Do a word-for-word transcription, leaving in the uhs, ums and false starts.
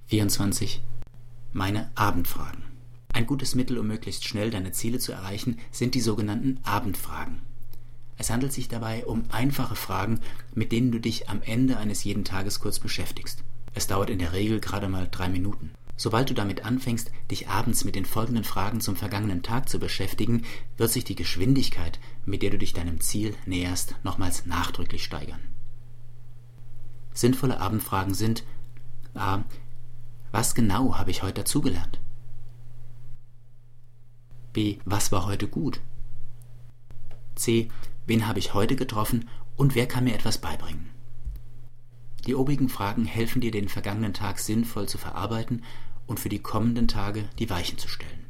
vierundzwanzig. Meine Abendfragen. Ein gutes Mittel, um möglichst schnell deine Ziele zu erreichen, sind die sogenannten Abendfragen. Es handelt sich dabei um einfache Fragen, mit denen du dich am Ende eines jeden Tages kurz beschäftigst. Es dauert in der Regel gerade mal drei Minuten. Sobald du damit anfängst, dich abends mit den folgenden Fragen zum vergangenen Tag zu beschäftigen, wird sich die Geschwindigkeit, mit der du dich deinem Ziel näherst, nochmals nachdrücklich steigern. Sinnvolle Abendfragen sind a. Was genau habe ich heute dazugelernt? b. Was war heute gut? c. Wen habe ich heute getroffen und wer kann mir etwas beibringen? Die obigen Fragen helfen dir, den vergangenen Tag sinnvoll zu verarbeiten und für die kommenden Tage die Weichen zu stellen.